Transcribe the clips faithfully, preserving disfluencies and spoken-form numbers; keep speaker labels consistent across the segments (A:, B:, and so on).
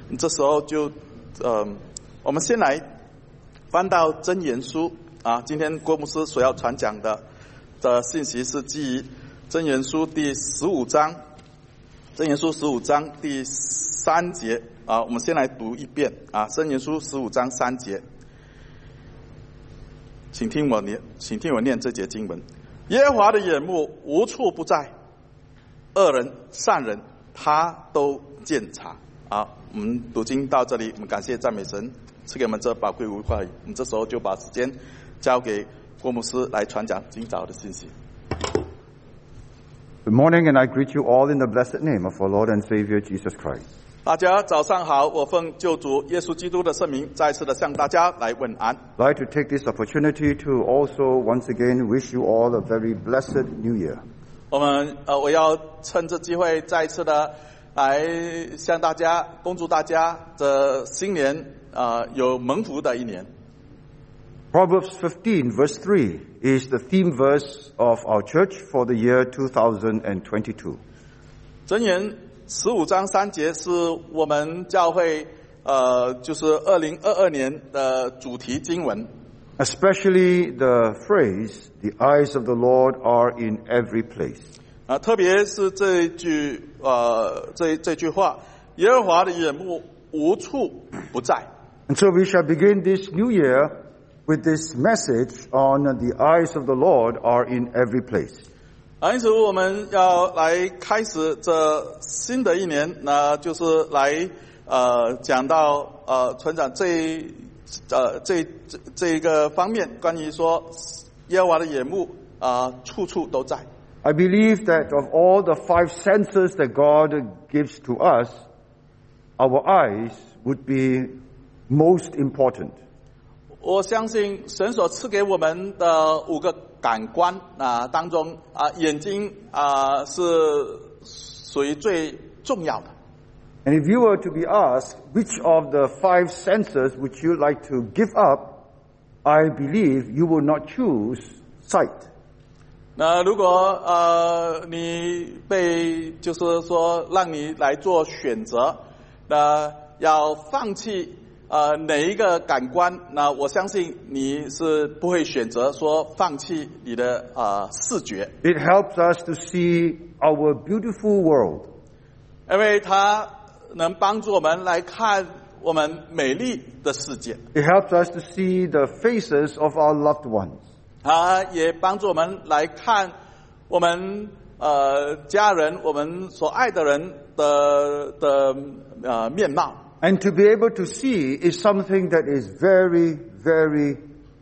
A: 这时候就呃，我们先来翻到箴言书啊，今天郭牧师所要传讲的的信息是基于箴言书第十五章，箴言书十五章第三节啊，我们先来读一遍啊，箴言书十五章三节，请听我念，请听我念这节经文：耶和华的眼目无处不在，恶人善人他都鉴察。好，我们读经到这里，我们感谢赞美神赐给我们这宝贵无话语。我们这时候就把时间交给郭牧师来传讲今早的信息。
B: Good morning, and I greet you all in the blessed name of our Lord and Savior Jesus Christ.
A: 大家早上好，我奉救主耶稣基督的圣名，再次的向大家来问安。
B: I'd like to take this opportunity to also once again wish you all a very blessed New Year.
A: 我们呃，我要趁这机会再一次的来向大家恭祝大家这新年呃有蒙福的一年。
B: Proverbs fifteen verse three is the theme verse of our church for the year two thousand twenty-two.
A: 箴言十五章三节是我们教会呃就是二零二二年的主题经文。
B: Especially the phrase, the eyes of the Lord are in every place.
A: 啊，特别是这一句呃这这句话，耶和华的眼目无处不在。
B: And so we shall begin this new year with this message on the eyes of the Lord are in every place.
A: 啊，因此我们要来开始这新的一年，那就是来呃讲到呃船长这呃这这这一个方面，关于说耶和华的眼目啊、呃、处处都在。
B: I believe that of all the five senses that God gives to us, our eyes would be most important.
A: 我相信神所赐给我们的五个感官啊当中啊，眼睛啊是属于最重要的。
B: And if you were to be asked which of the five senses would you like to give up, I believe you will not choose sight.
A: 那如果呃你被就是说让你来做选择，那要放弃呃哪一个感官？那我相信你是不会选择说放弃你的呃视觉。
B: It helps us to see our beautiful world.
A: 因为它能帮助我们来看我们美丽的世界。
B: It helps us to see the faces of our loved ones.
A: 它也帮助我们来看我们呃家人、我们所爱的人的的呃面貌。
B: And to be able to see is something that is very, very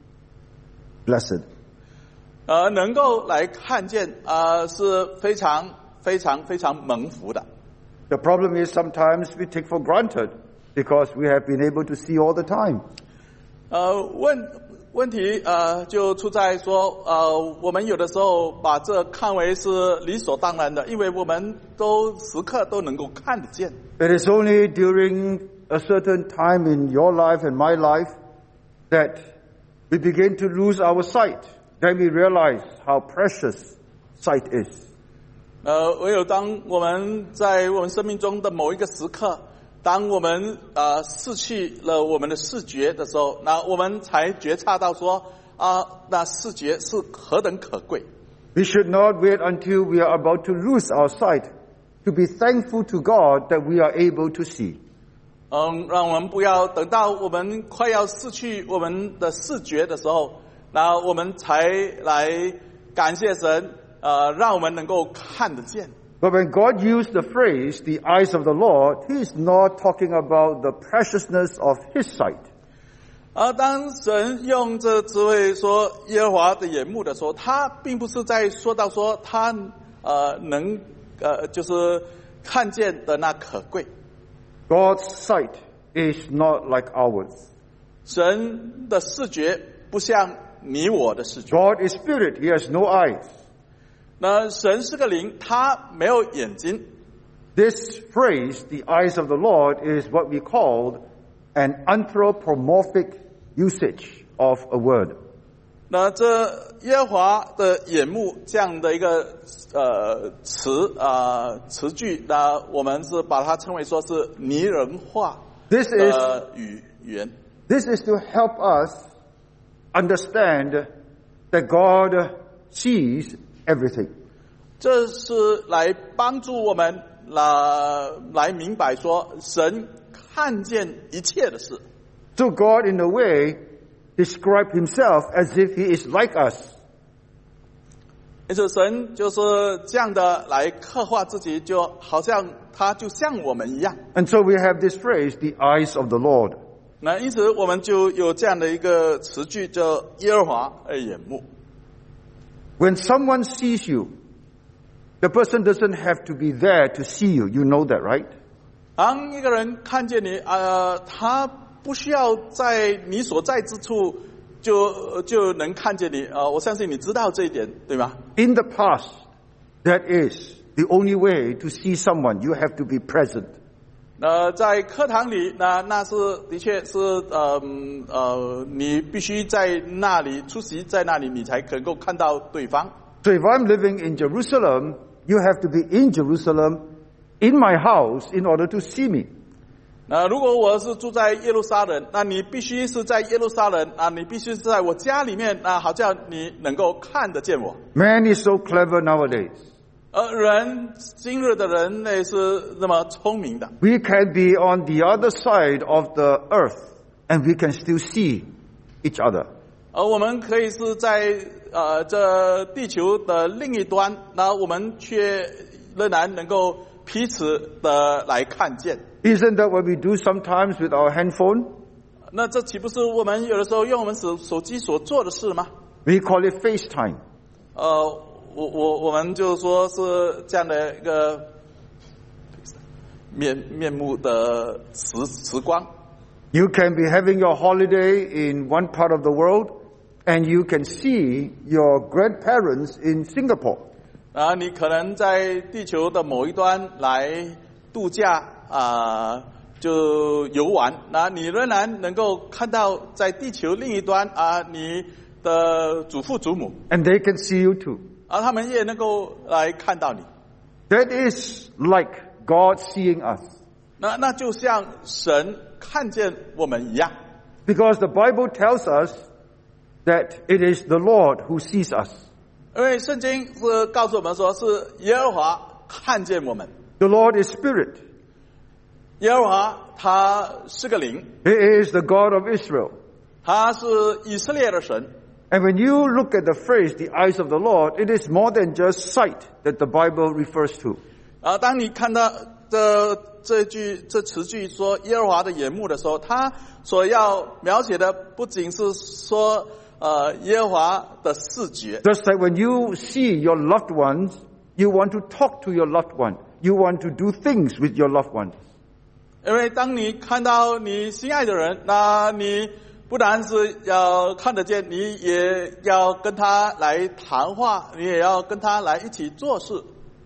B: blessed.
A: 呃，能够来看见呃是非常非常非常蒙福的。
B: The problem is sometimes we take for granted because we have been able to see all the time.
A: 呃，问问题呃就出在说呃我们有的时候把这看为是理所当然的，因为我们都时刻都能够看得见。
B: It is only during a certain time in your life and my life that we begin to lose our sight. Then we realize how precious sight is.
A: 呃，唯有当我们在我们生命中的某一个时刻，当我们呃失去了我们的视觉的时候，那我们才觉察到说啊、呃，那视觉是何等可贵。
B: We should not wait until we are about to lose our sight to be thankful to God that we are able to see.
A: 嗯，让我们不要等到我们快要失去我们的视觉的时候，那我们才来感谢神，呃，让我们能够看得见。
B: But when God used the phrase, the eyes of the Lord, He is not talking about the preciousness of His sight.
A: 而当神用这词汇说耶和华的眼目的时候，他并不是在说到说他呃能呃就是看见的那可贵。
B: God's sight is not like ours.
A: 神的视觉不像你我的视觉。
B: God is spirit, He has no eyes.
A: 那神是个灵，他没有眼睛。
B: This phrase, the eyes of the Lord, is what we called an anthropomorphic usage of a word.
A: 那这耶和华的眼目这样的一个呃词啊、呃、词句，那我们是把它称为说是拟人化
B: This is
A: 的语言。
B: this is to help us understand that God sees everything.
A: 这是来帮助我们来来明白说，神看见一切的事。
B: So God, in a way, described himself as if he is like us.
A: 因此，神就是这样的来刻画自己，就好像他就像我们一样。
B: And so we have this phrase, the eyes of the Lord.
A: 那因此，我们就有这样的一个词句，叫耶和华的眼目。
B: When someone sees you, the person doesn't have to be there to see you. You know that, right?
A: 当一个人看见你，呃，他不需要在你所在之处就就能看见你，呃，我相信你知道这一点，对吗？
B: In the past, that is the only way to see someone. You have to be present.
A: 呃，在课堂里，那那是的确是，呃呃，你必须在那里出席，在那里你才能够看到对方。
B: So if I'm living in Jerusalem, you have to be in Jerusalem, in my house, in order to see me.
A: 那如果我是住在耶路撒冷，那你必须是在耶路撒冷啊，你必须是在我家里面啊，好像你能够看得见我。
B: Man is so clever nowadays.
A: 而人今日的人类是那么聪明的，
B: We can be on the other side of the earth, and we can still see each other.
A: 而我们可以是在呃这地球的另一端，那我们却仍然能够彼此的来看见。
B: Isn't that what we do sometimes with our handphone?
A: 那这岂不是我们有的时候用我们手手机所做的事吗？
B: We call it FaceTime.
A: 呃，我我我们就说是这样的一个面面目的时时光。
B: You can be having your holiday in one part of the world, and you can see your grandparents in Singapore.
A: 啊，你可能在地球的某一端来度假啊、呃，就游玩，那你仍然能够看到在地球另一端啊，你的祖父祖母，
B: And they can see you too.
A: 而他们也能够来看到你。
B: That is like God seeing us.
A: 那那就像神看见我们一样，
B: Because the Bible tells us that it is the Lord who sees us.
A: 因为圣经是告诉我们说，是耶和华看见我们。
B: The Lord is spirit.
A: 耶和华他是个灵，
B: He is the God of Israel.
A: 他是以色列的神。
B: And when you look at the phrase, the eyes of the Lord, it is more than just sight that the Bible refers to.
A: 啊，当你看到这这句这词句说耶和华的眼目的时候，他所要描写的不仅是说呃耶和华的视觉，
B: Just like when you see your loved ones, you want to talk to your loved one. You want to do things with your loved ones.
A: 因为当你看到你心爱的人，那你不但是要看得见，你也要跟他来谈话，你也要跟他来一起做事。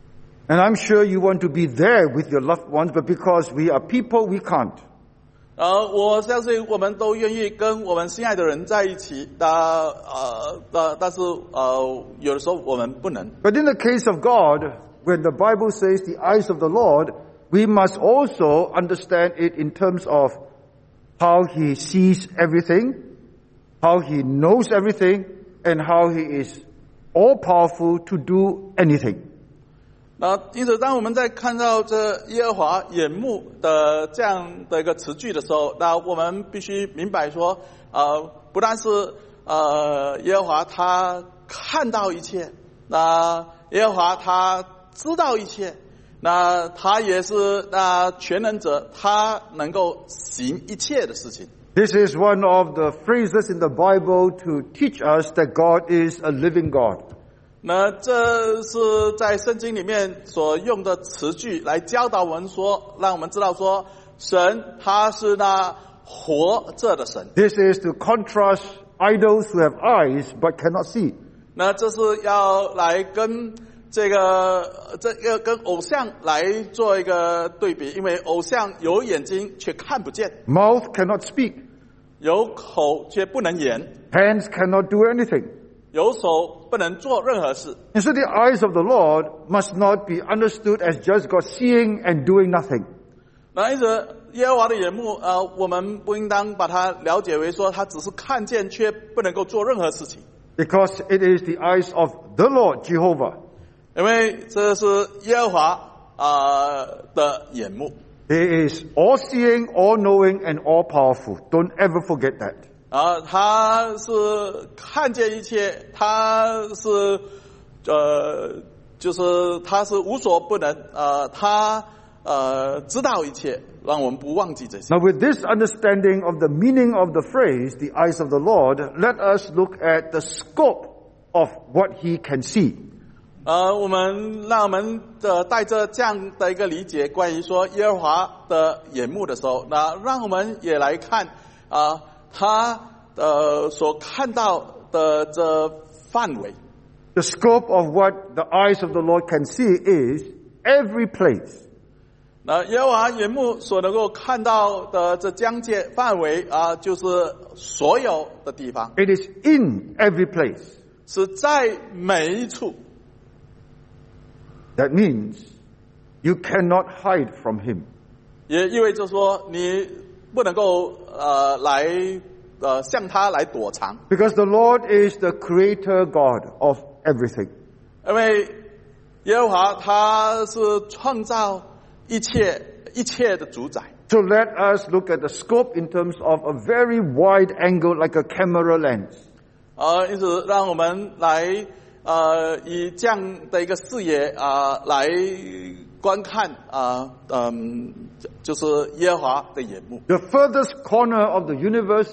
B: And I'm sure you want to be there with your loved ones, but because we are people, we can't.
A: 呃，我相信我们都愿意跟我们心爱的人在一起，但呃呃，但是呃，有的时候我们不能。
B: But in the case of God, when the Bible says the eyes of the Lord, we must also understand it in terms of how He sees everything, how He knows everything, and how He is all-powerful to do anything.
A: 那因此，当我们在看到这耶和华眼目的这样的一个词句的时候，那我们必须明白说，呃，不但是呃耶和华他看到一切，那耶和华他知道一切，那他也是那全能者，他能够行一切的事情。
B: This is one of the phrases in the Bible to teach us that God is a living God.
A: 那这是在圣经里面所用的词句来教导我们说，让我们知道说，神他是那活着的神。
B: This is to contrast idols who have eyes but cannot see.
A: 那这是要来跟这个这个跟偶像来做一个对比，因为偶像有眼睛却看不见，
B: Mouth cannot speak.
A: 有口却不能言，
B: Hands cannot do anything.
A: 有手不能做任何事。
B: And so the eyes of the Lord must not be understood as just God seeing and doing nothing.
A: 那因此， 耶和华的眼目，呃，我们不应当把它了解为说他只是看见却不能够做任何事情，
B: Because it is the eyes of the Lord Jehovah.
A: 因为这是耶和华啊、呃、的眼目。
B: He is all-seeing, all-knowing, and all-powerful. Don't ever forget that.
A: 啊，他是看见一切，他是呃，就是他是无所不能，呃，他呃知道一切，让我们不忘记这些。
B: Now, with this understanding of the meaning of the phrase, the eyes of the Lord, let us look at the scope of what he can see.
A: 呃，我们让我们的带着这样的一个理解，关于说耶和华的眼目的时候，那让我们也来看啊、呃，他呃所看到的这范围。
B: The scope of what the eyes of the Lord can see is every place.
A: 那耶和华眼目所能够看到的这疆界范围啊、呃，就是所有的地方，
B: It is in every place.
A: 是在每一处。
B: That means you cannot hide from him.
A: 也意味着说，你不能够呃来呃向他来躲藏，
B: Because the Lord is the creator God of everything.
A: 因为耶和华他是创造一切一切的主宰。
B: So let us look at the scope in terms of a very wide angle like a camera lens.
A: 呃，因此让我们来呃以这样的一个视野啊、呃、来观看啊、呃、嗯，就是耶和华的眼目。
B: The furthest corner of the universe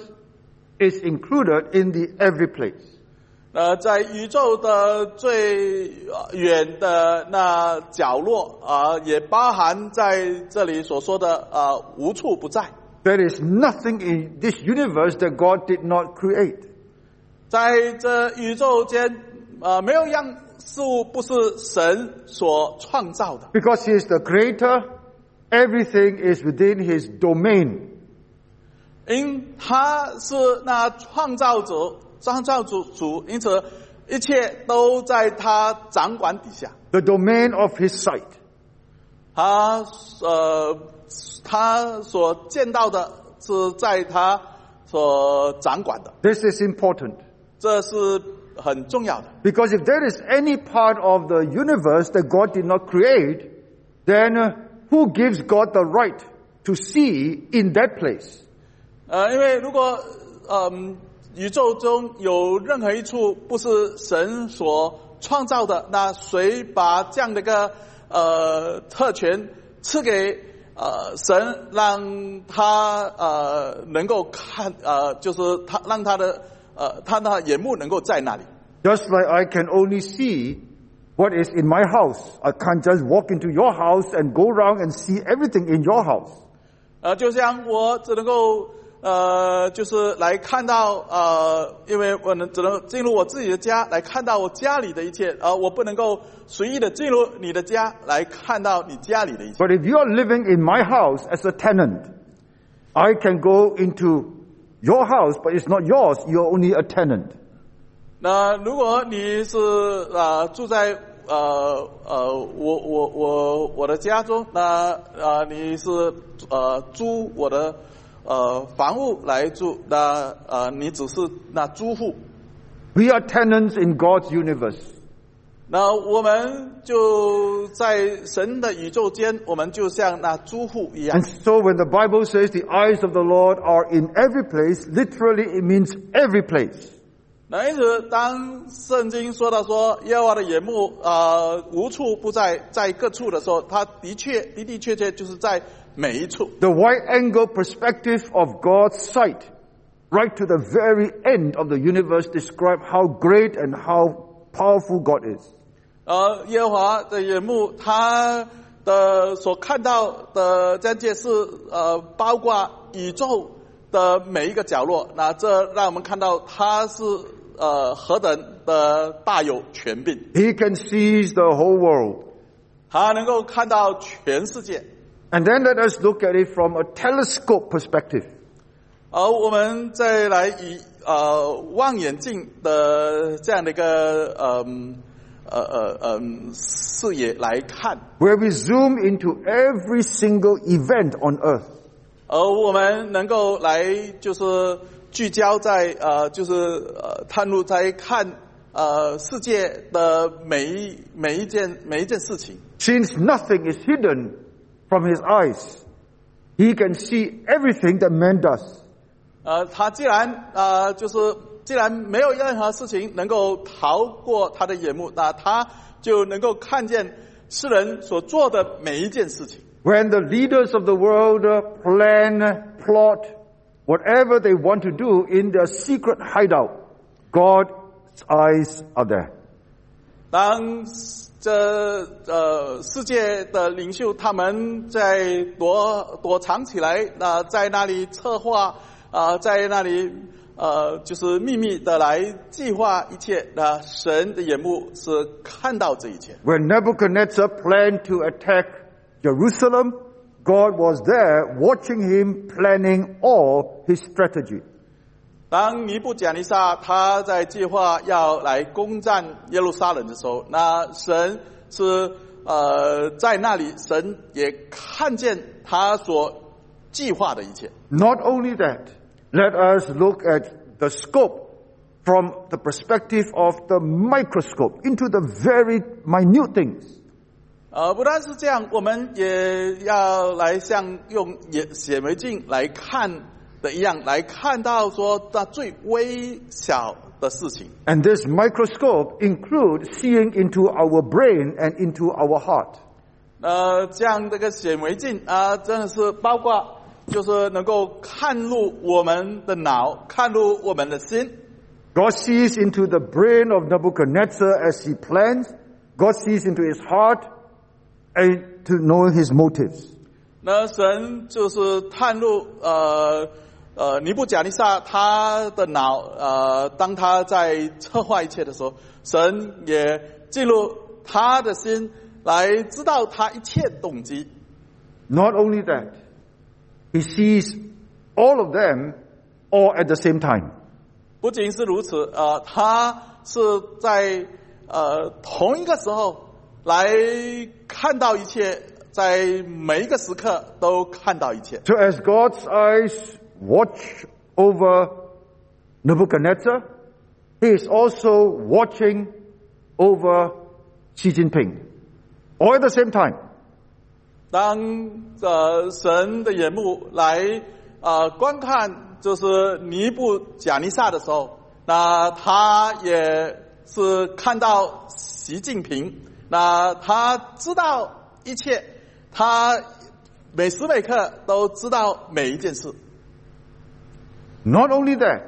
B: is included in the every place.
A: 呃，在宇宙的最远的那角落啊、呃，也包含在这里所说的啊、呃、无处不在。
B: There is nothing in this universe that God did not create.
A: 在这宇宙间，呃，没有一样事物不是神所创造的。
B: Because He is the creator, everything is within His domain.
A: 因他是那创造者。 创造主主，因此一切都在他掌管底下。
B: The domain of his sight.
A: 他呃，他所见到的是在他所掌管的，
B: This is important.
A: 这是很重要的。
B: Because if there is any part of the universe that God did not create, then uh, who gives God the right to see in that place?
A: 呃，因为如果嗯。宇宙中有任何一处不是神所创造的，那谁把这样的一个呃特权赐给呃神，让他呃能够看呃就是他让他的呃他的眼目能够在那里。
B: Just like I can only see what is in my house, I can't just walk into your house and go around and see everything in your house.
A: 呃，就像我只能够。 呃，就是来看到呃，因为我能只能进入我自己的家来看到我家里的一切，呃，我不能够随意的进入你的家来看到你家里的一切。
B: But if you are living in my house as a tenant, I can go into your house, but it's not yours. You're only a tenant.
A: 那如果你是呃住在呃呃我我我我的家中，那呃你是呃租我的。 呃，房屋来住，那呃，你只是那租户。
B: We are tenants in God's universe.
A: 那我们就在神的宇宙间，我们就像那租户一样。
B: And so when the Bible says the eyes of the Lord are in every place, literally it means every place.
A: 那因此，当圣经说到说耶和华的眼目呃无处不在，在各处的时候，他的确的的确确就是在。 每一处
B: The wide-angle perspective of God's sight, right to the very end of the universe, describe how great and how powerful God is.
A: 呃，耶和华的眼目，他的所看到的疆界是呃，包括宇宙的每一个角落。那这让我们看到他是呃何等的大有权柄。
B: He can seize the whole world.
A: 他能够看到全世界。
B: And then let us look at it from a telescope perspective.
A: 而我们再来以呃望远镜的这样的一个呃呃呃呃视野来看，
B: Where we zoom into every single event on earth.
A: 而我们能够来就是聚焦在呃就是呃探入在看呃世界的每一每一件每一件事情。
B: Since nothing is hidden from his eyes, he can see everything that man does.
A: 呃，他既然呃就是既然没有任何事情能够逃过他的眼目，那他就能够看见世人所做的每一件事情。
B: When the leaders of the world plan, plot, whatever they want to do in their secret hideout, God's eyes are there.
A: 当这呃世界的领袖他们在躲躲藏起来，那、呃、在那里策划啊、呃，在那里呃就是秘密的来计划一切。那神的眼目是看到这一切。
B: When Nebuchadnezzar planned to attack Jerusalem, God was there watching him planning all his strategy.
A: 当尼布甲尼撒他在计划要来攻占耶路撒冷的时候，那神是呃在那里，神也看见他所计划的一切。
B: Not only that, let us look at the scope from the perspective of the microscope into the very minute things.
A: 呃，不但是这样，我们也要来像用显微镜来看的一样，来看到说那最微小的事情。
B: And this microscope includes seeing into our brain and into our heart.
A: 呃，这样这个显微镜啊、呃，真的是包括就是能够看入我们的脑，看入我们的心。
B: God sees into the brain of Nebuchadnezzar as he plans. God sees into his heart and to know his motives.
A: 那神就是探入呃呃尼布甲尼撒他的脑，呃，当他在策划一切的时候，神也进入他的心，来知道他一切动机。
B: Not only that, he sees all of them all at the same time.
A: 不仅是如此，呃，他是在呃同一个时候来看到一切，在每一个时刻都看到一切。
B: So as God's eyes watch over Nebuchadnezzar, he is also watching over Xi Jinping, all at the same time.
A: 当呃神的眼目来呃观看就是尼布甲尼撒的时候，那他也是看到习近平，那他知道一切，他每时每刻都知道每一件事。
B: Not only that,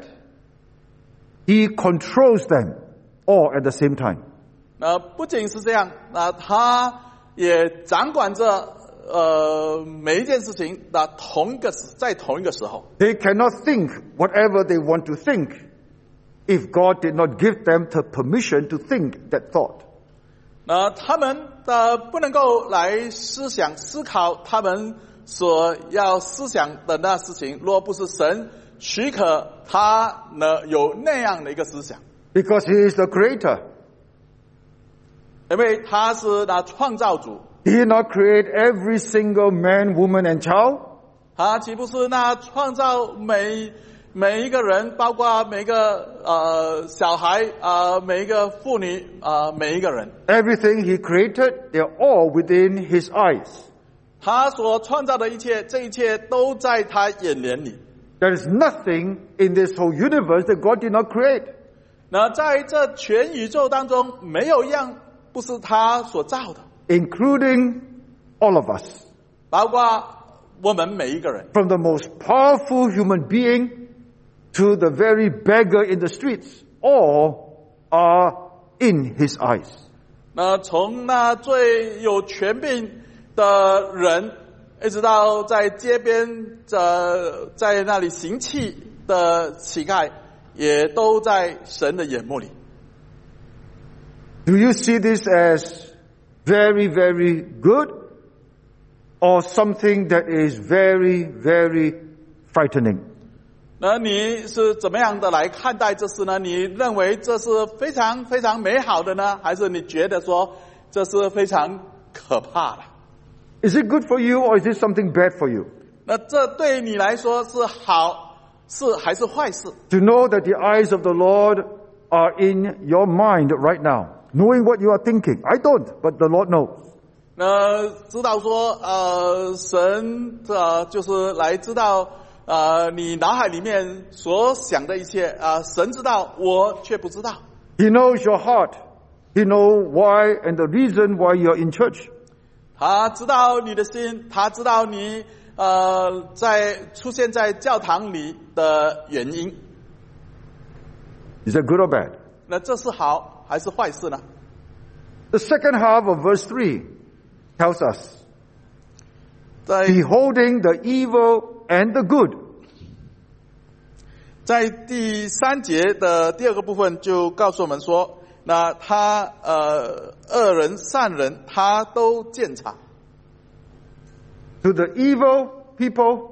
B: he controls them all at the same time.
A: 那不仅是这样，那他也掌管着呃每一件事情的同一个在同一个时候。
B: They cannot think whatever they want to think if God did not give them the permission to think that thought.
A: 那他们的不能够来思想思考他们所要思想的那事情，若不是神许可他呢有那样的一个思想。
B: Because he is the creator.
A: 因为他是那创造主。
B: He did not create every single man, woman, and child.
A: 他岂不是那创造每每一个人，包括每个呃小孩啊、呃，每一个妇女啊、呃，每一个人。
B: Everything he created, they're all within his eyes.
A: 他所创造的一切，这一切都在他眼帘里。
B: There is nothing in this whole universe that God did not create.
A: 那在这全宇宙当中，没有一样不是他所造的。
B: Including all of us.
A: 包括我们每一个人。
B: From the most powerful human being to the very beggar in the streets, all are in his eyes.
A: 那从那最有权柄的人，一直到在街边呃在那里行乞的乞丐，也都在神的眼目里。
B: Do you see this as very, very good, or something that is very, very frightening?
A: 那你是怎么样的来看待这事呢？你认为这是非常非常美好的呢，还是你觉得说这是非常可怕的？
B: Is it good for you, or is it something bad for you?
A: 那这对你来说是好事还是坏事？
B: To know that the eyes of the Lord are in your mind right now, knowing what you are thinking. I don't, but the Lord knows.
A: 那知道说，呃，神呃就是来知道，呃，你脑海里面所想的一切啊、呃，神知道，我却不知道。
B: He knows your heart. He knows why and the reason why you're in church.
A: 他知道你的心，他知道你呃在出现在教堂里的原因。
B: Is that good or bad?
A: 那这是好还是坏事呢？
B: The second half of verse three tells us,
A: 在
B: beholding the evil and the good.
A: 在第三节的第二个部分就告诉我们说，那他呃恶人善人他都鉴察。
B: To the evil people,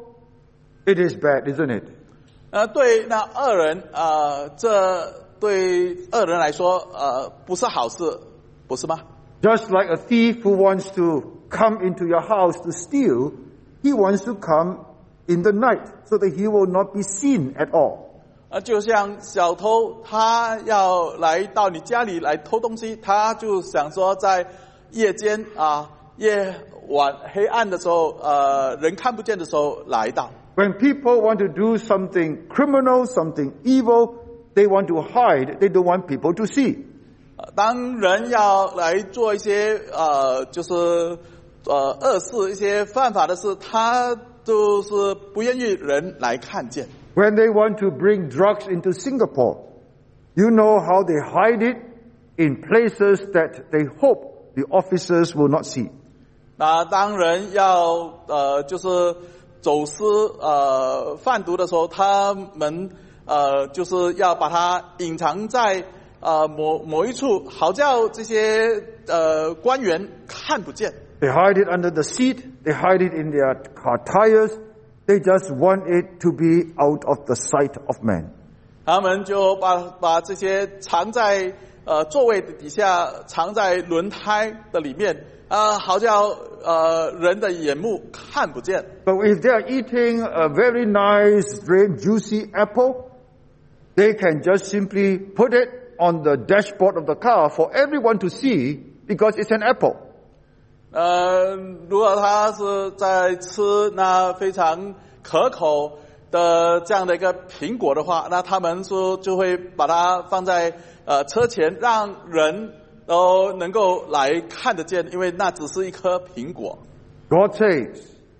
B: it is bad, isn't it?
A: 呃，对那恶人呃，这对恶人来说呃不是好事，不是吗？
B: Just like a thief who wants to come into your house to steal, he wants to come in the night so that he will not be seen at all.
A: 呃，就像小偷，他要来到你家里来偷东西，他就想说在夜间啊、夜晚黑暗的时候，呃，人看不见的时候来到。
B: When people want to do something criminal, something evil, they want to hide. They don't want people to see.
A: 呃当人要来做一些呃，就是呃恶事、一些犯法的事，他就是不愿意人来看见。
B: When they want to bring drugs into Singapore, you know how they hide it in places that they hope the officers will not see.
A: 那当人要呃，就是走私呃贩毒的时候，他们呃就是要把它隐藏在呃某某一处，好叫这些呃官员看不见。
B: They hide it under the seat. They hide it in their car tires. They just want it to be out of the sight of man.
A: 他们就把把这些藏在呃座位的底下，藏在轮胎的里面啊、呃，好叫呃人的眼目看不见。
B: But if they are eating a very nice, very juicy apple, they can just simply put it on the dashboard of the car for everyone to see because it's an apple.
A: 呃，如果他是在吃那非常可口的这样的一个苹果的话，那他们说就会把它放在呃车前，让人都能够来看得见，因为那只是一颗苹果。
B: God says,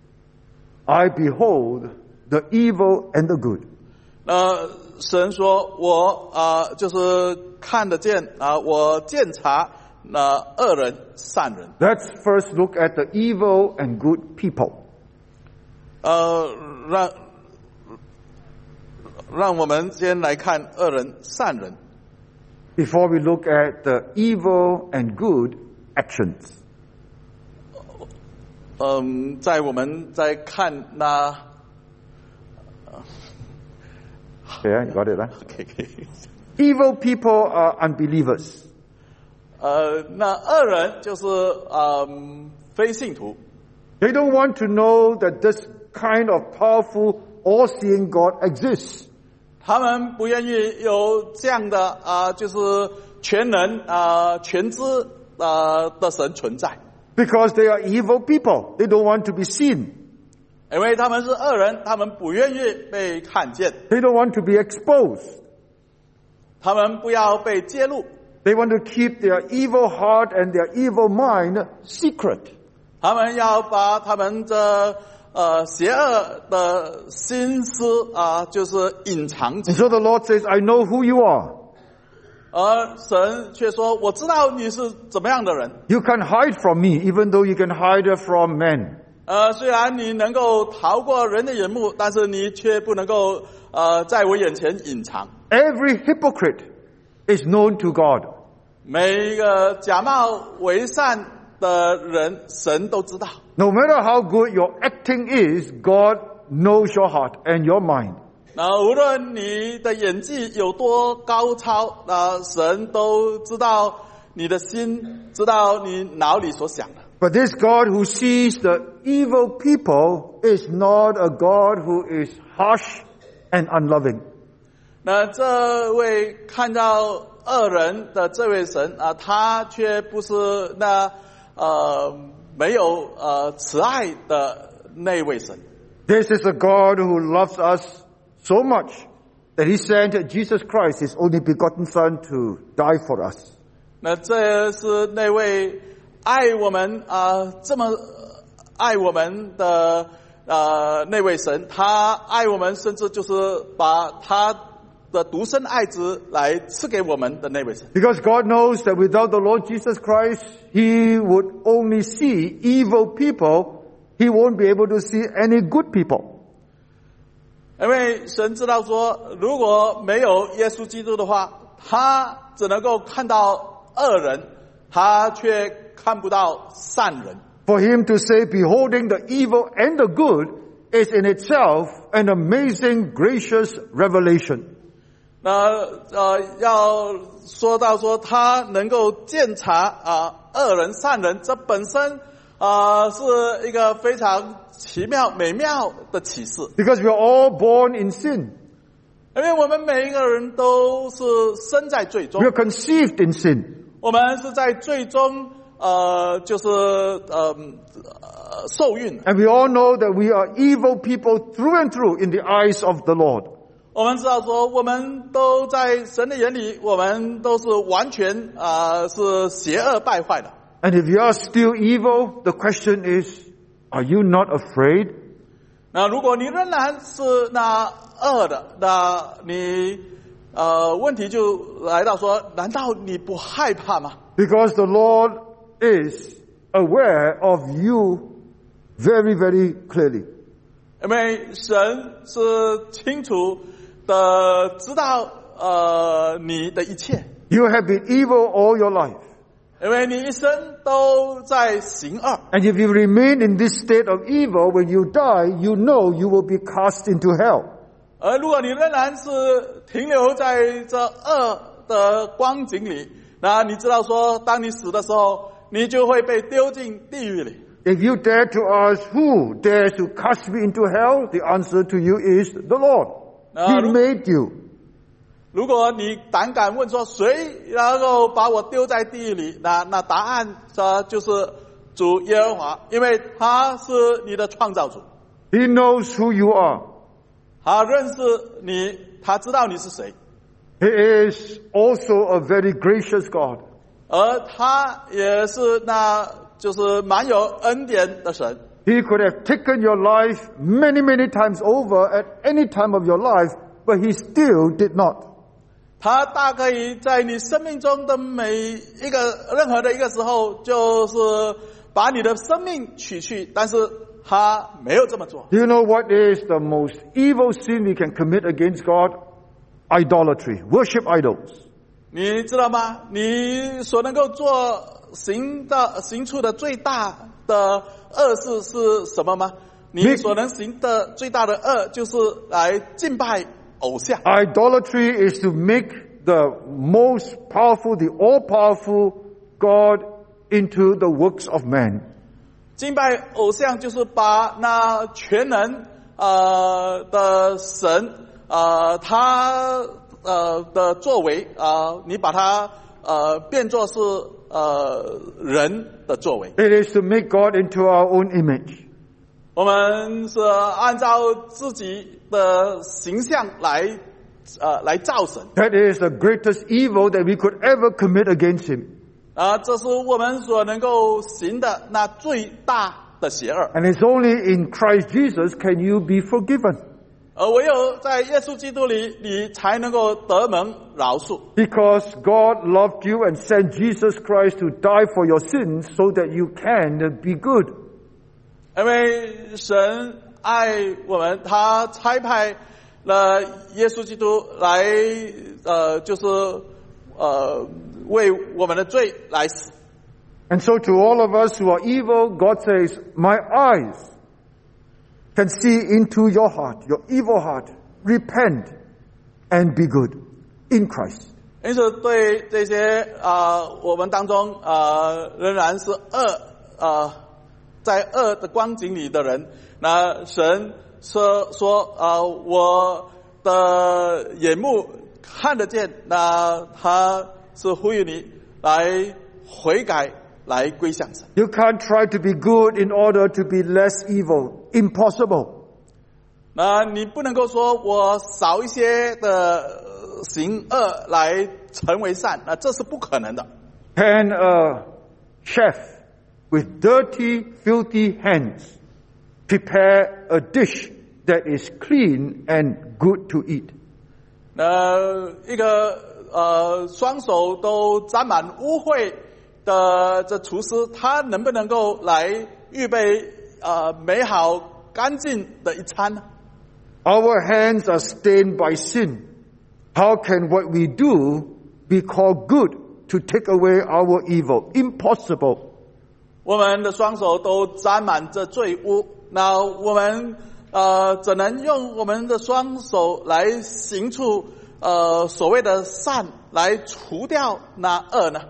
B: I behold the evil and the good.
A: 呃，神说我啊、呃、就是看得见啊、呃，我鉴察那恶人善人。
B: Let's first look at the evil and good people.
A: 呃，让让我们先来看恶人善人。
B: Before we look at the evil and good actions.
A: 嗯，在我们在看那
B: Yeah, you got it, huh?
A: ，OK，
B: Evil people are unbelievers.
A: 呃，那恶人就是嗯非信徒，
B: They don't want to know that this kind of powerful, all-seeing God exists.
A: 他们不愿意有这样的啊、呃，就是全能啊、呃、全知啊、呃、的神存在，
B: Because they are evil people. They don't want to be seen.
A: 因为他们是恶人，他们不愿意被看见，
B: They don't want to be exposed.
A: 他们不要被揭露，
B: They want to keep their evil heart and their evil mind secret.
A: 他们要把他们的呃邪恶的心思啊、呃，就是隐藏起
B: And
A: 来。
B: so the Lord says, I know who you are.
A: 而神却说：“我知道你是怎么样的人。
B: You can hide from me, even though you can hide from men.
A: 呃，虽然你能够逃过人的眼目，但是你却不能够呃在我眼前隐藏。
B: Every hypocrite is known to God.
A: 每一个假冒为善的人，神都知道。
B: No matter how good your acting is, God knows your heart and your mind.
A: 那无论你的演技有多高超，那神都知道你的心，知道你脑里所想的。
B: But this God who sees the evil people is not a God who is harsh and unloving.
A: 那这位看到恶人的这位神啊，他却不是那呃没有呃慈爱的那位神。
B: This is a God who loves us so much that He sent Jesus Christ, His only begotten Son, to die for us.
A: 那这是那位爱我们啊、呃、这么爱我们的呃那位神，他爱我们，甚至就是把他的独生爱子来赐给我们的那位神。
B: Because God knows that without the Lord Jesus Christ, He would only see evil people. He won't be able to see any good people.
A: 因为神知道说，如果没有耶稣基督的话，他只能够看到恶人，他却看不到善人。
B: For Him to say, beholding the evil and the good, is in itself an amazing, gracious revelation.
A: 那呃，要说到说他能够鉴察啊恶人善人，这本身啊是一个非常奇妙美妙的启示。
B: Because we are all born in sin.
A: 因为我们每一个人都是生在罪中
B: We are conceived in sin.
A: 我们是在罪中呃就是呃呃受孕。
B: And we all know that we are evil people through and through in the eyes of the Lord.
A: 我们知道说，我们都在神的眼里，我们都是完全啊、呃、是邪恶败坏的。
B: And if you are still evil, the question is, are you not afraid?
A: 那如果你仍然是那恶的，那你呃问题就来到说，难道你不害怕吗？
B: Because the Lord is aware of you very, very clearly.
A: 因为神是清楚的知道呃你的一切，
B: You have been evil all your life.
A: 因为你一生都在行恶。
B: And if you remain in this state of evil, when you die, you know you will be cast into hell.
A: 而如果你仍然是停留在这恶的光景里，那你知道说，当你死的时候，你就会被丢进地狱里。
B: If you dare to ask who dares to cast me into hell, the answer to you is the Lord. He made you.
A: 如果你胆敢问说谁能够把我丢在地狱里，那那答案这就是主耶和华，因为他是你的创造主，
B: He knows who you are.
A: 他认识你，他知道你是谁，
B: He is also a very gracious God.
A: 而他也是那就是蛮有恩典的神。
B: He could have taken your life many, many times over at any time of your life, but He still did not.
A: 他大可以在你生命中的每一个任何的一个时候，就是把你的生命取去，但是他没有这么做。
B: Do you know what is the most evil sin we can commit against God? Idolatry. Worship idols.
A: 你知道吗？你所能够做行的行出的最大的恶事是什么吗？你所能行的最大的恶就是来敬拜偶像。
B: Idolatry is to make the most powerful, the all-powerful God into the works of man.
A: 敬拜偶像就是把那全能呃的神呃他呃的作为啊、呃，你把它呃变作是呃人的作为。
B: It is to make God into our own image.
A: 我们是按照自己的形象来呃来造神。
B: That is the greatest evil that we could ever commit against Him.
A: 啊，这是我们所能够行的那最大的邪恶。
B: And it's only in Christ Jesus can you be forgiven.
A: 而唯有在耶稣基督里，你才能够得蒙饶恕。
B: Because God loved you and sent Jesus Christ to die for your sins so that you can be good.
A: 因为神爱我们，他差派了耶稣基督来，呃，就是呃为我们的罪来死。
B: And so to all of us who are evil, God says, my eyes can see into your heart, your evil heart. Repent and be good in Christ.
A: 因此，对这些啊、呃，我们当中啊、呃，仍然是恶啊在恶的光景里的人，那神说说啊、呃，我的眼目看得见，那他是呼吁你来悔改，来归向神。
B: You can't try to be good in order to be less evil. Impossible.
A: 那你不能够说我少一些的行恶来成为善，那这是不可能的。
B: Can a chef with dirty, filthy hands prepare a dish that is clean and good to eat?
A: 那一个呃双手都沾满污秽的这厨师，他能不能够来预备呃美好干净的一餐呢？
B: Our hands are stained by sin. How can what we do be called good to take away our evil? Impossible.
A: 我们的双手都沾满着罪污，那我们呃怎能用我们的双手来行出呃所谓的善，来除掉那恶呢？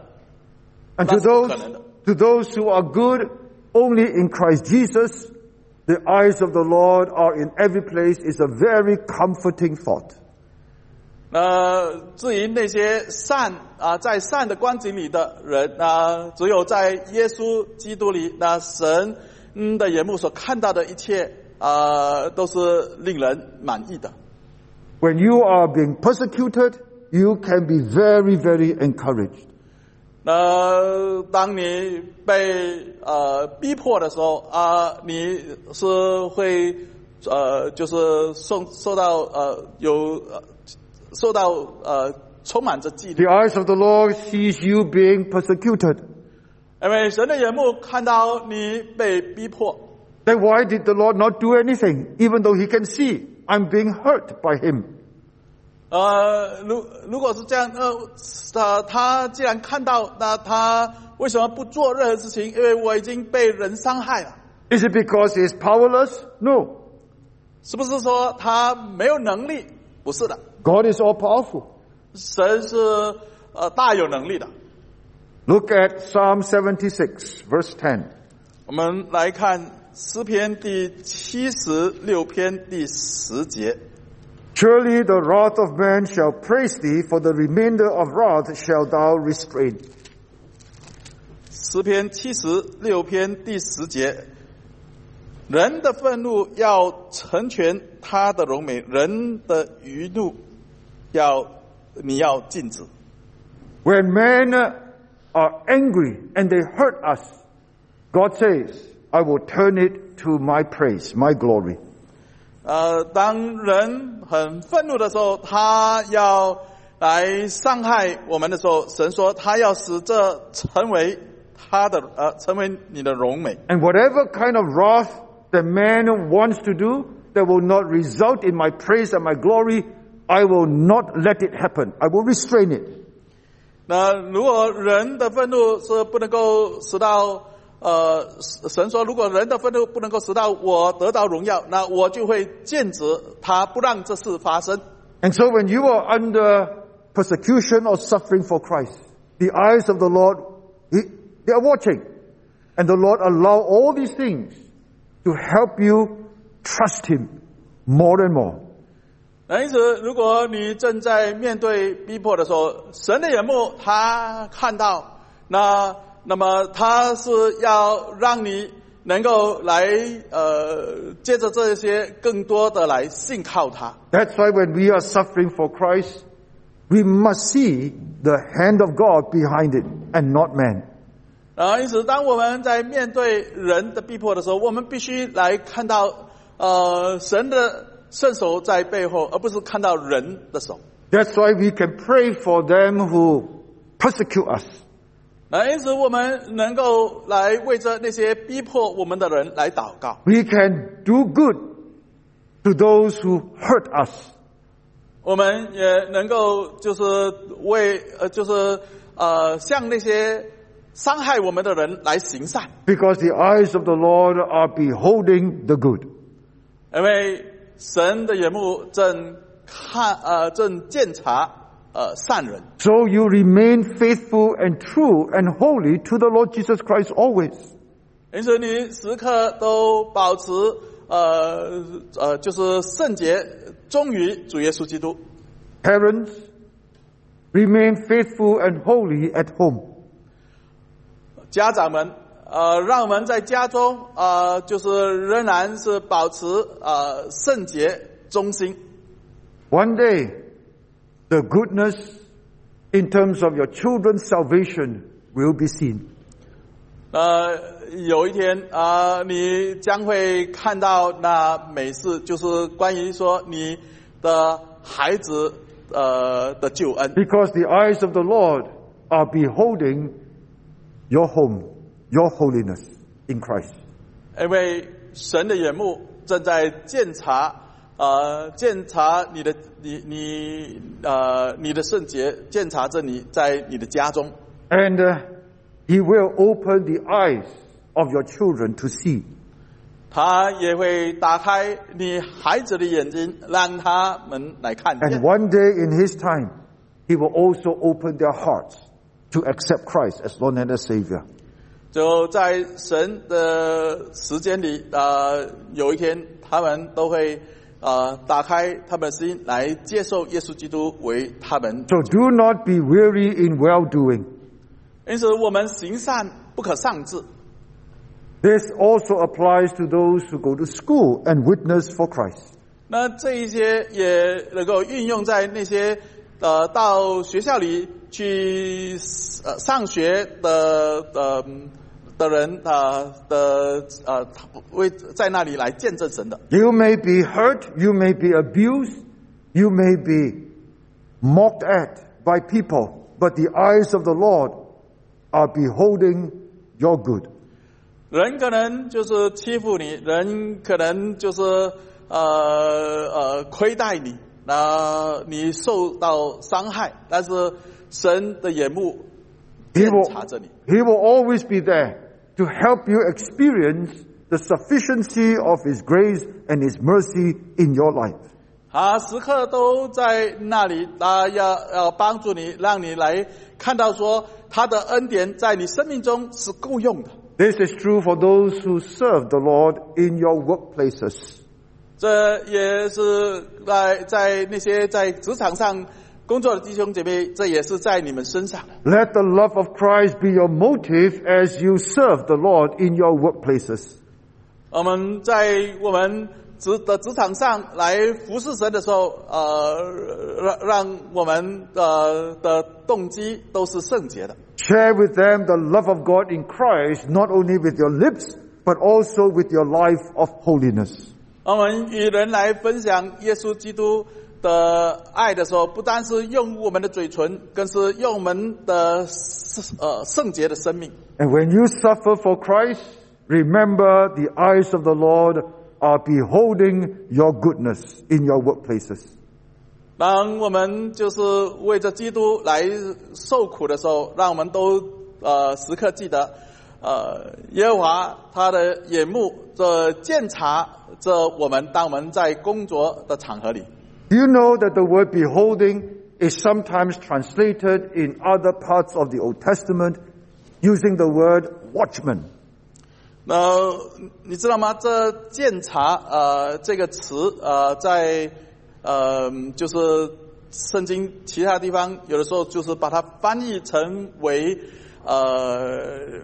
B: And to those, to those who are good only in Christ Jesus, the eyes of the Lord are in every place is a very comforting thought.
A: 呃，至于那些善啊，在善的光景里的人啊，只有在耶稣基督里，那神的眼目所看到的一切啊，都是令人满意的。
B: When you are being persecuted, you can be very, very encouraged.
A: 那当你被呃逼迫的时候啊，你是会呃就是受受到呃有呃受到呃充满着激励。
B: The eyes of the Lord sees you being persecuted.
A: 因为神的眼目看到你被逼迫。
B: Then why did the Lord not do anything, even though He can see I'm being hurt by Him?
A: 呃，如如果是这样，呃，他他既然看到，那他为什么不做任何事情？因为我已经被人伤害了。
B: Is it because He is powerless? No.
A: 是不是说他没有能力？不是的，
B: God is all powerful.
A: 神是呃大有能力的。
B: Look at Psalm seventy-six, verse ten.
A: 我们来看诗篇第七十六篇第十节。
B: Surely the wrath of man shall praise thee, for the remainder of wrath shall thou restrain.
A: 诗篇七十六篇第十节，人的愤怒要成全他的荣美，人的余怒要你要禁止。
B: When men are angry and they hurt us, God says, I will turn it to my praise, my glory.
A: 呃，当人很愤怒的时候，他要来伤害我们的时候，神说他要使这成为他的呃，成为你的荣美。
B: And whatever kind of wrath that man wants to do that will not result in my praise and my glory, I will not let it happen. I will restrain it.
A: 那如果人的愤怒是不能够使到呃，神说如果人的愤怒不能够使到我得到荣耀，那我就会禁止他，不让这事发生。
B: And so when you are under persecution or suffering for Christ, the eyes of the Lord, they are watching. And the Lord allow all these things to help you trust Him more and more.
A: 那因此，如果你正在面对逼迫的时候，神的眼目他看到，那那么他是要让你能够来呃，接着这些更多的来信靠他。
B: That's why when we are suffering for Christ, we must see the hand of God behind it and not man.
A: 啊，因此，当我们在面对人的逼迫的时候，我们必须来看到呃神的圣手在背后，而不是看到人的手。
B: That's why we can pray for them who persecute us.
A: 啊，因此我们能够来为着那些逼迫我们的人来祷告。
B: We can do good to those who hurt us.
A: 我们也能够就是为呃就是呃向那些伤害我们的人来行善，
B: Because the eyes of the Lord are beholding the good.
A: 因为神的眼目正看呃正监察呃善人。
B: So you remain faithful and true and holy to the Lord Jesus Christ always.
A: 因此你时刻都保持呃呃就是圣洁，忠于主耶稣基督。
B: Parents, remain faithful and holy at home.
A: 家长们，呃，让我们在家中，呃，就是仍然是保持呃圣洁忠心。
B: One day, the goodness in terms of your children's salvation will be seen.
A: 呃，有一天啊、呃，你将会看到那美事，就是关于说你的孩子呃的救恩。
B: Because the eyes of the Lord are beholding your home, your holiness in Christ.
A: 因为神的眼目正在鉴察，呃，鉴察你的你你呃你的圣洁，鉴察着你在你的家中。
B: And uh, He will open the eyes of your children to see.
A: 他也会打开你孩子的眼睛，让他们来看见。
B: And one day in His time, He will also open their hearts to accept Christ as Lord and as Savior.
A: 就在神的时间里，呃，有一天他们都会呃打开他们的心来接受耶稣基督为他们。
B: So do not be weary in well-doing.
A: 因此，我们行善不可丧志。
B: This also applies to those who go to school and witness for Christ.
A: 那这一些也能够运用在那些呃到学校里去呃上学的呃的人啊的呃为在那里来见证神的。
B: You may be hurt, you may be abused, you may be mocked at by people, but the eyes of the Lord are beholding your good.
A: 人可能就是欺负你，人可能就是呃呃亏待你，那你受到伤害，但是神的眼目
B: He
A: 监
B: will,
A: 察着你。
B: he will always be there to help you experience the sufficiency of His grace and His mercy in your life.
A: 他时刻都在那里，他要要帮助你，让你来看到说他的恩典在你生命中是够用的。
B: This is true for those who serve the Lord in your workplaces.
A: 这也是在在那些在职场上工作的弟兄姐妹，这也是在你们身上。
B: Let the love of Christ be your motive as you serve the Lord in your workplaces.
A: 我们在我们职的职场上来服侍神的时候，呃，让让我们呃的动机都是圣洁的。
B: Share with them the love of God in Christ, not only with your lips, but also with your life of holiness.
A: 我们与人来分享耶稣基督的爱的时候，不单是用我们的嘴唇，更是用我们的呃圣洁的生命。
B: And when you suffer for Christ, remember the eyes of the Lord are beholding your goodness in your workplaces.
A: 当我们就是为着基督来受苦的时候，让我们都呃时刻记得，呃耶和华他的眼目这鉴察着我们，当我们在工作的场合里。
B: Do you know that the word beholding is sometimes translated in other parts of the Old Testament using the word watchman?
A: 那你知道吗？这鉴察呃这个词呃在呃就是圣经其他地方有的时候就是把它翻译成为呃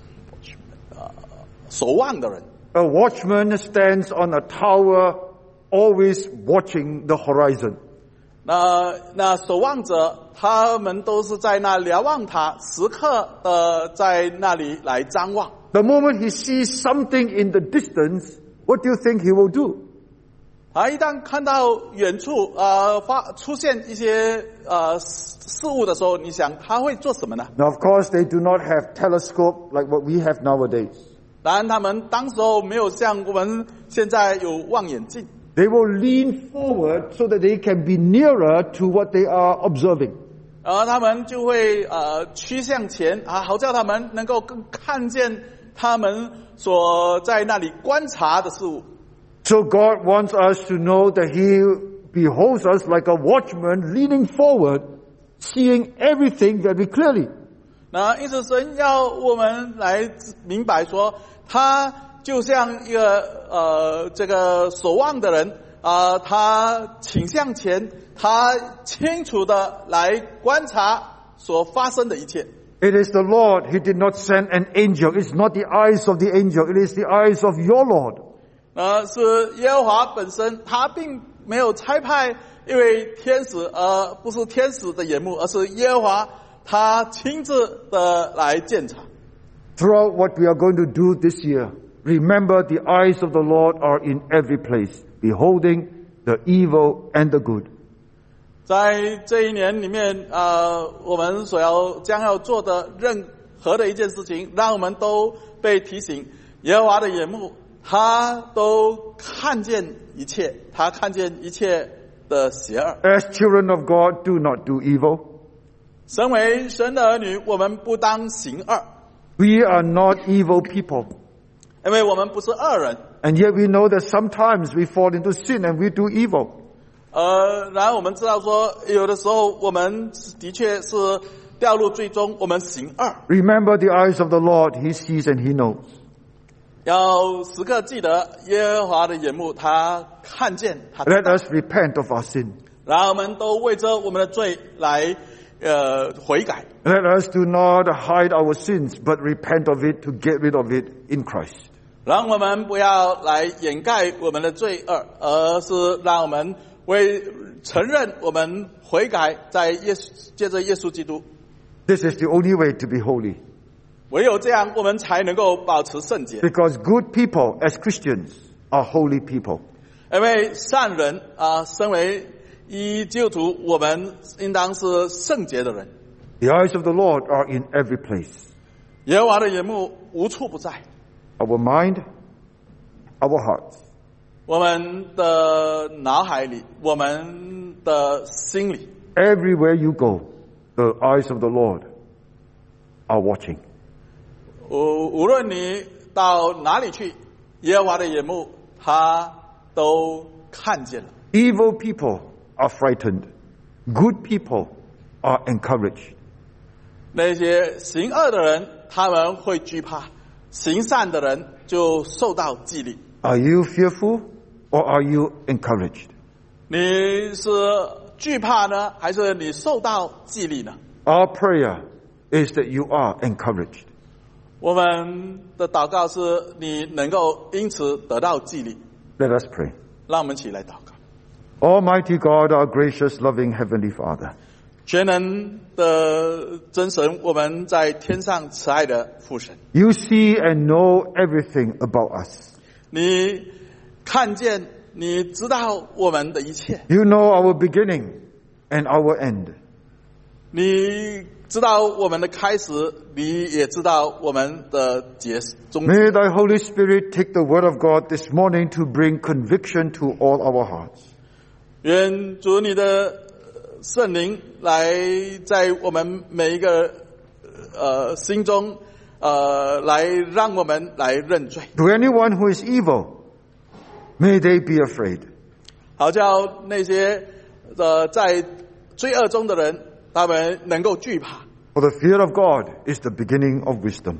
A: 守望的人。
B: A watchman stands on a tower, always watching the horizon.
A: 那那守望者，他们都是在那瞭望塔，时刻的在那里来张望。
B: The moment he sees something in the distance, what do you think he will do?
A: 啊，一旦看到远处呃发出现一些呃事事物的时候，你想他会做什么呢？
B: Now, of course, they do not have telescope like what we have nowadays.
A: 当然，他们当时候没有像我们现在有望远镜，
B: They will lean forward so that they can be nearer to what they are observing.
A: 而他们就会呃趋向前啊，好叫他们能够更看见他们所在那里观察的事物。
B: So God wants us to know that He beholds us like a watchman leaning forward, seeing everything very clearly.
A: 那因此，神要我们来明白说， 他就像一个呃这个守望的人啊、呃，他倾向前，他清楚的来观察所发生的一切。
B: It is the Lord. He did not send an angel. It's not the eyes of the angel. It is the eyes of your Lord.
A: 呃，是耶和华本身，他并没有差派一位天使，而不是天使的眼目，而是耶和华他亲自的来鉴察。
B: Throughout what we are going to do this year, remember the eyes of the Lord are in every place, beholding the evil and the good.
A: 在这一年里面，呃，我们所要将要做的任何的一件事情，让我们都被提醒，耶和华的眼目，他都看见一切，他看见一切的邪恶。
B: As children of God, do not do evil.
A: 身为神的儿女，我们不当行恶。
B: We are not evil people.
A: 因为我们不是恶人。
B: And yet we know that sometimes we fall into sin and we do evil.
A: 呃，然后我们知道说，有的时候我们的确是掉入罪中，我们行恶。
B: Remember the eyes of the Lord, He sees and He knows.
A: 要时刻记得耶和华的眼目，他看见，他知道。
B: Let us repent of our sin.
A: 然后我们都为着我们的罪来呃悔改。
B: Let us do not hide our sins, but repent of it to get rid of it in Christ.
A: 让我们不要来掩盖我们的罪恶，而是让我们为承认我们悔改，在耶稣借着耶稣基督。
B: This is the only way to be holy.
A: 唯有这样，我们才能够保持圣洁。
B: Because good people, as Christians, are holy people.
A: 因为善人啊、呃，身为一基督徒，我们应当是圣洁的人。
B: The eyes of the Lord are in every place.
A: 耶和华的眼目无处不在。
B: Our mind, our hearts.
A: 我们的脑海里，我们的心里。
B: Everywhere you go, the eyes of the Lord are watching.
A: 无无论你到哪里去，耶和华的眼目他都看见了。
B: Evil people are frightened. Good people are encouraged.
A: 那些行恶的人，他们会惧怕；行善的人就受到激励。
B: Are you fearful or are you encouraged?
A: 你是惧怕呢，还是你受到激励呢？
B: Our prayer is that you are encouraged.
A: 我们的祷告是你能够因此得到激励。
B: Let us pray.
A: 让我们一起来祷告。
B: Almighty God, our gracious, loving Heavenly Father.
A: 全能的真神，我们在天上慈爱的父神。
B: You see and know everything about us.
A: 你看见，你知道我们的一切。
B: You know our beginning and our end.
A: 你知道我们的开始，你也知道我们的结终。
B: May thy Holy Spirit take the word of God this morning to bring conviction to all our hearts.
A: 愿主你的圣灵来在我们每一个呃心中呃来让我们来认罪。
B: To anyone who is evil, may they be afraid.
A: 好叫那些呃在罪恶中的人，他们能够惧怕。
B: For the fear of God is the beginning of wisdom.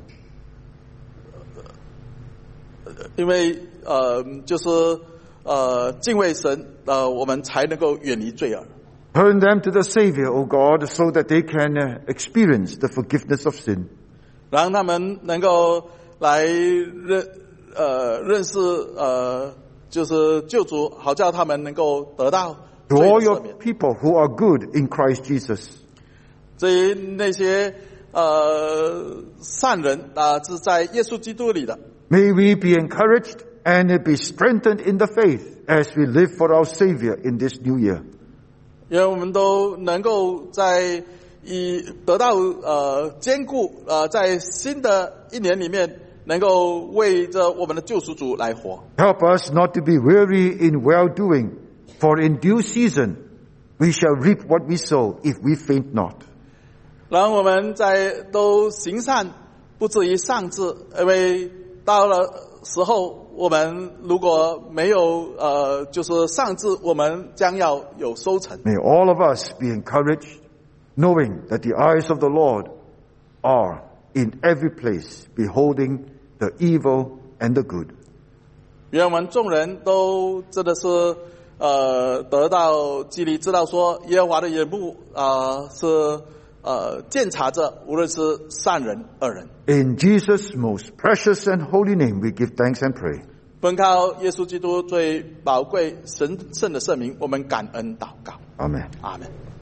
A: 因为呃就是呃敬畏神，呃我们才能够远离罪恶。
B: Turn them to the Savior, O God, so that they can uh, experience the forgiveness of sin.
A: 让他们能够来认呃认识呃就是救主，好叫他们能够得到
B: To
A: 罪
B: all
A: 的
B: your
A: 赦免。
B: people who are good in Christ Jesus.
A: 至于那些呃善人啊，是在耶稣基督里的，
B: May we be encouraged and be strengthened in the faith as we live for our Savior in this new year.
A: 因为我们都能够在以得到呃坚固呃在新的一年里面，能够为着我们的救赎主来活。
B: Help us not to be weary in well-doing, for in due season we shall reap what we sow if we faint not.
A: 让我们在都行善，不至于丧志，因为到了时候，我们如果没有呃，就是丧志，我们将要有收成。
B: May all of us be encouraged, knowing that the eyes of the Lord are in every place, beholding the evil and the good.
A: 愿我们众人都真的是呃得到激励，知道说耶和华的眼目啊、呃、是呃监察着无论是善人恶人。
B: In Jesus' most precious and holy name, we give thanks and pray.
A: 奉靠耶稣基督最宝贵神圣的圣名，我们感恩祷告。
B: Amen.
A: 阿门。